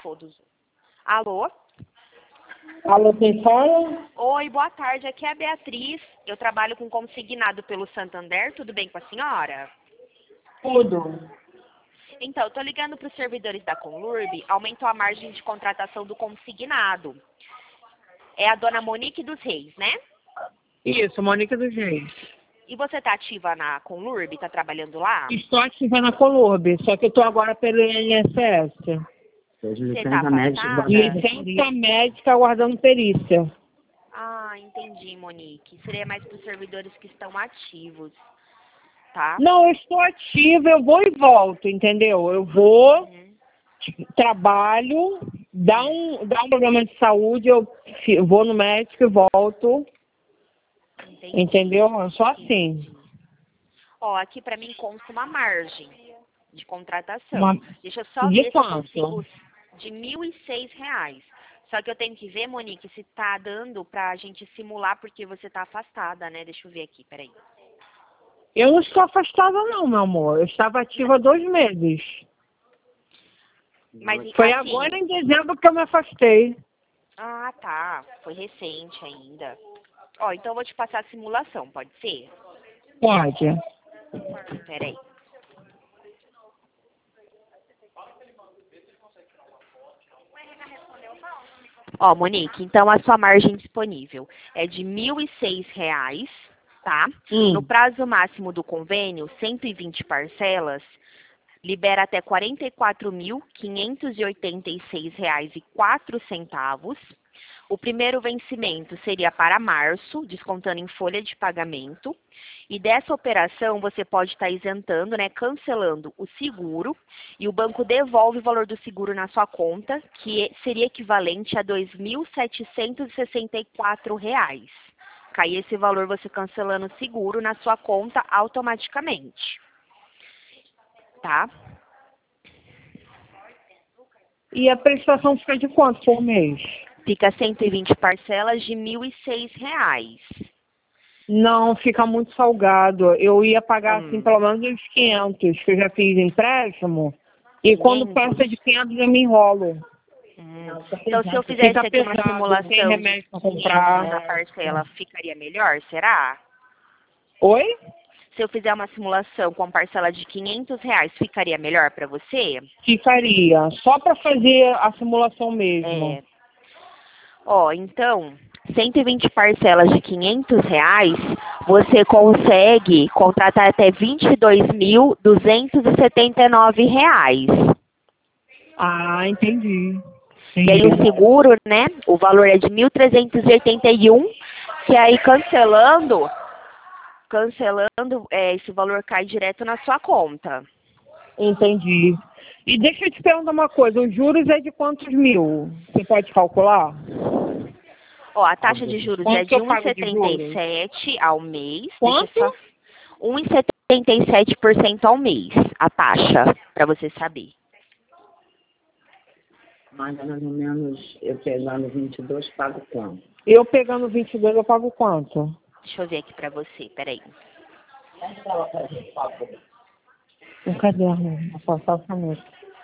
todos. Alô? Alô, quem fala? Oi, boa tarde. Aqui é a Beatriz. Eu trabalho com consignado pelo Santander. Tudo bem com a senhora? Tudo. Então, eu tô ligando para os servidores da Conlurb. Aumentou a margem de contratação do consignado. É a dona Monique dos Reis, né? Isso, Mônica dos Reis. E você tá ativa na Conlurb? Tá trabalhando lá? Estou ativa na Conlurb, só que eu estou agora pelo INSS. Você tá afastada? Licença médica aguardando perícia. Ah, entendi, Monique. Seria mais para os servidores que estão ativos, tá? Não, eu estou ativa, eu vou e volto, entendeu? Eu vou, trabalho, dá um problema de saúde, eu vou no médico e volto. Entendi. Entendeu? Só assim. Entendi. Ó, aqui para mim consta uma margem de contratação. Deixa eu só De ver se eu quanto? consigo de R$ 1.006. Só que eu tenho que ver, Monique, se tá dando pra gente simular, porque você tá afastada, né? Deixa eu ver aqui, peraí. Eu não estou afastada não, meu amor. Eu estava ativa há 2 meses. Mas, Foi assim, agora em dezembro que eu me afastei. Ah, tá. Foi recente ainda. Ó, então eu vou te passar a simulação, pode ser? Pode. Peraí. Ó, Monique, então a sua margem disponível é de R$ 1.006, tá? No prazo máximo do convênio, 120 parcelas, libera até R$ 44.586,04. O primeiro vencimento seria para março, descontando em folha de pagamento. E dessa operação você pode estar isentando, né, cancelando o seguro, e o banco devolve o valor do seguro na sua conta, que seria equivalente a R$ 2.764. Cai esse valor você cancelando o seguro na sua conta automaticamente. Tá? E a prestação fica de quanto por mês? Fica 120 parcelas de R$ 1.006. Não, fica muito salgado. Eu ia pagar, assim, pelo menos uns 500, que eu já fiz empréstimo. E quando passa de 500, eu me enrolo. Então, se eu fizesse Fica aqui uma pesado, simulação tem remédio pra comprar. na parcela, ficaria melhor, será? Oi? Se eu fizer uma simulação com parcela de R$ 500, ficaria melhor para você? Ficaria. Só para fazer a simulação mesmo. Ó, então, 120 parcelas de R$ 500, você consegue contratar até R$ 22.279. Ah, entendi. E aí o seguro, né, o valor é de 1.381, que aí cancelando, esse valor cai direto na sua conta. Entendi. E deixa eu te perguntar uma coisa, os juros é de quantos mil? Você pode calcular? Ó, a taxa de juros é Quanto de eu pago de 1,77 ao mês. Quanto? 1,77% ao mês, a taxa, para você saber. Mais ou menos, eu pegando 22, pago quanto? Eu pegando 22, eu pago quanto? Deixa eu ver aqui para você, peraí. Um caderno, vou passar essa noite.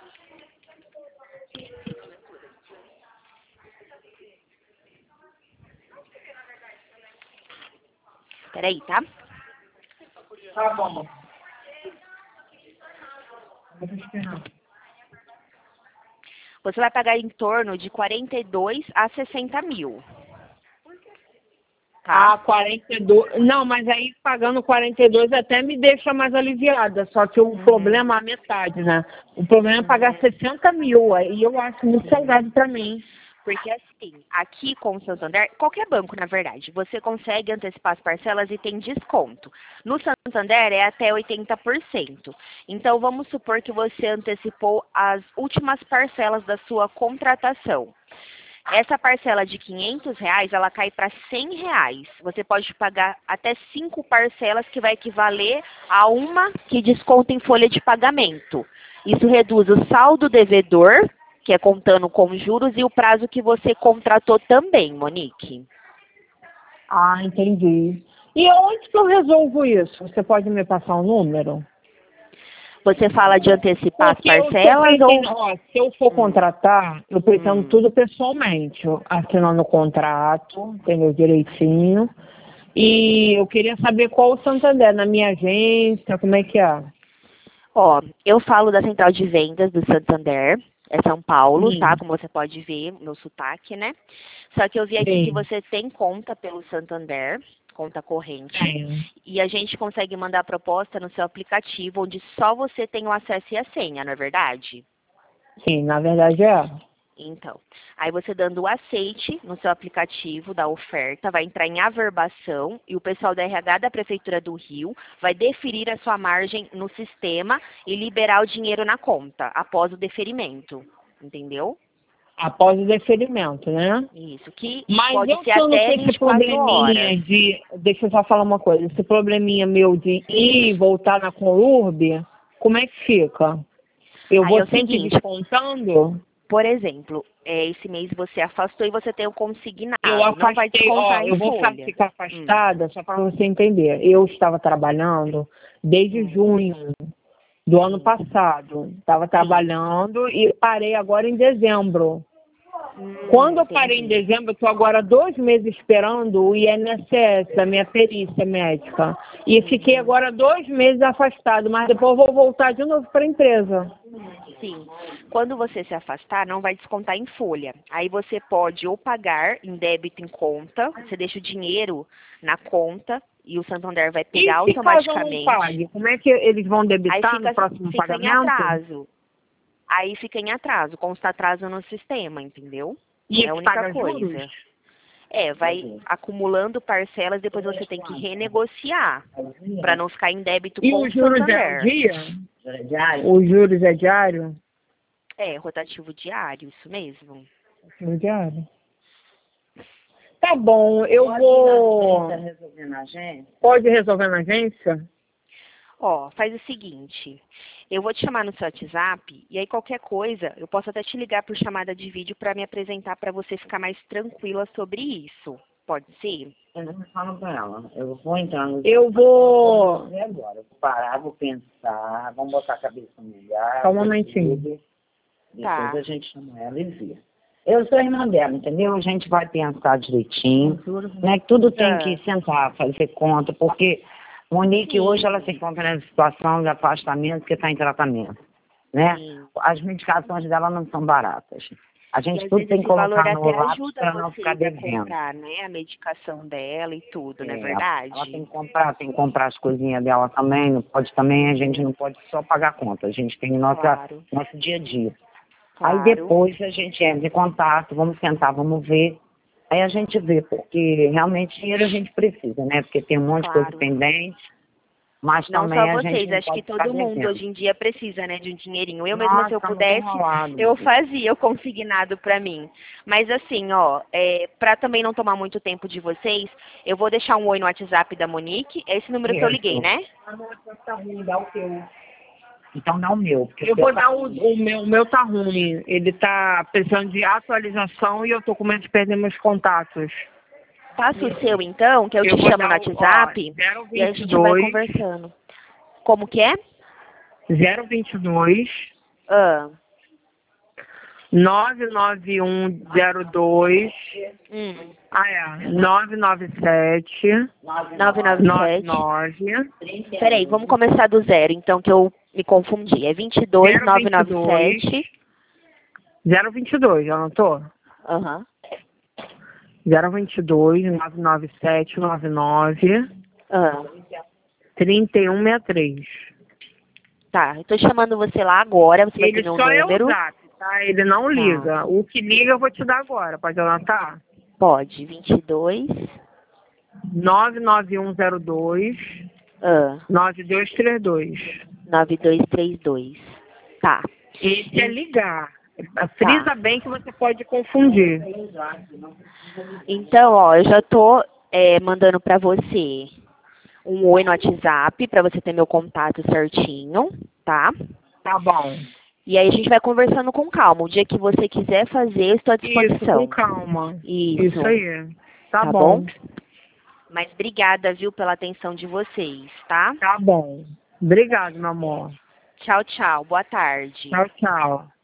Peraí, tá? Tá bom. Vou esperar. Você vai pagar em torno de 42 a 60 mil. Tá? Ah, 42. Não, mas aí pagando 42 até me deixa mais aliviada. Só que o problema é a metade, né? O problema é pagar 60 mil. E eu acho muito salgado para mim. Porque assim, aqui com o Santander, qualquer banco, na verdade, você consegue antecipar as parcelas e tem desconto. No Santander é até 80%. Então, vamos supor que você antecipou as últimas parcelas da sua contratação. Essa parcela de R$ 500, ela cai para R$ 100. Você pode pagar até 5 parcelas, que vai equivaler a uma que desconta em folha de pagamento. Isso reduz o saldo devedor, que é contando com juros, e o prazo que você contratou também, Monique. Ah, entendi. E onde que eu resolvo isso? Você pode me passar um número? Você fala de antecipar as Porque eu tô parcelas pretendendo, ou... ó, se eu for contratar, eu pretendo tudo pessoalmente, assinando o contrato, entendeu, direitinho. E eu queria saber qual o Santander, na minha agência, como é que é? Ó, eu falo da central de vendas do Santander, é São Paulo, tá? Como você pode ver, meu sotaque, né? Só que eu vi aqui que Sim. você tem conta pelo Santander, conta corrente, Tenho. e a gente consegue mandar a proposta no seu aplicativo, onde só você tem o acesso e a senha, não é verdade? Sim, na verdade é. Então, aí você dando o aceite no seu aplicativo da oferta, vai entrar em averbação e o pessoal da RH da Prefeitura do Rio vai deferir a sua margem no sistema e liberar o dinheiro na conta após o deferimento, entendeu? Após o deferimento, né? Isso, que Mas pode eu ser estando até com esse 24 horas. probleminha de. Deixa eu só falar uma coisa. Esse probleminha meu de ir e voltar na Colurb, como é que fica? Eu Aí vou é o sempre seguinte, descontando? por exemplo, esse mês você afastou e você tem o Eu consignado, não vai afastei, ó, descontar em eu vou folha. ficar afastada só para você entender. Eu estava trabalhando desde junho do ano passado. Estava trabalhando e parei agora em dezembro. Quando eu parei em Entendi. dezembro, eu estou agora 2 meses esperando o INSS, a minha perícia médica. E fiquei agora 2 meses afastado, mas depois eu vou voltar de novo para a empresa. Sim. Quando você se afastar, não vai descontar em folha. Aí você pode ou pagar em débito em conta, você deixa o dinheiro na conta e o Santander vai E pegar se caso eu não automaticamente. pague, como é que eles vão Aí debitar no próximo fica em pagamento? atraso. Aí fica em atraso, consta atraso no sistema, entendeu? E É a eles única pagam juros? coisa. É, vai acumulando parcelas, depois você tem que renegociar para não ficar em débito E com os o juros é ao Santander. dia? Diário? Os juros é diário? É, rotativo diário, isso mesmo. É diário. Tá bom, eu vou... Resolver na agência? Pode resolver na agência? Ó, faz o seguinte, eu vou te chamar no seu WhatsApp e aí qualquer coisa, eu posso até te ligar por chamada de vídeo para me apresentar para você ficar mais tranquila sobre isso. Pode ser? Eu não falo pra ela. Eu vou entrar no... Eu vou... E agora? Eu vou parar, vou pensar, vamos botar a cabeça no lugar. Só um momentinho. Depois Tá. a gente chama ela e vê. Eu sou irmã dela, entendeu? A gente vai pensar direitinho, né? Tudo tem que sentar, fazer conta, porque Monique hoje ela se encontra na situação de afastamento que está em tratamento, né? Sim. As medicações dela não são baratas. A E gente às tudo vezes tem que esse valor colocar no até lápis ajuda para não ficar vocês a devendo. comprar, né, a medicação dela e tudo, não é É, verdade? ela tem que comprar as coisinhas dela também, não pode também, a gente não pode só pagar a conta, a gente tem Claro, nosso dia a dia. claro. Aí depois a gente entra em contato, vamos sentar, vamos ver. Aí a gente vê, porque realmente dinheiro a gente precisa, né? Porque tem um monte de coisa Claro. pendente, mas Não também só a gente vocês, não acho que pode ficar todo mundo devendo. hoje em dia precisa, né, de um dinheirinho. Eu mesma, se Nossa, eu tá muito pudesse, enrolado. eu fazia o consignado pra mim. Mas assim, ó, pra também não tomar muito tempo de vocês, eu vou deixar um oi no WhatsApp da Monique. É esse número que eu liguei, Isso. né? Tá ruim, dá o teu. Então dá o meu. Porque Eu o seu vou tá dar ruim. o meu tá ruim. Ele tá precisando de atualização e eu tô com medo de perder meus contatos. Passa o seu então, que eu te vou chamo no dar WhatsApp e a gente vai 022 conversando. Como que é? 022 Ah, 99102 hum, 997 997. 99 Peraí, vamos começar do zero, então, que eu me confundi. É 22997. 022, anotou? Aham. 022 997 99 Ah, 3163. tá, eu tô chamando você lá agora, você vai ter Ele meu só é o número. zap, tá? Ele não liga. O que liga eu vou te dar agora. Pode anotar? Pode, 22. 99102 Ah, 9232. 9232. Tá. Esse é ligar. Frisa bem que você pode confundir. Então, ó, eu já tô mandando pra você um oi no WhatsApp, pra você ter meu contato certinho, tá? Tá bom. E aí a gente vai conversando com calma. O dia que você quiser fazer, eu estou à Isso, disposição. com calma. Isso. Aí. Tá, Tá bom. bom? Mas obrigada, viu, pela atenção de vocês, tá? Tá bom. Obrigado, meu amor. Tchau, tchau. Boa tarde. Tchau, tchau.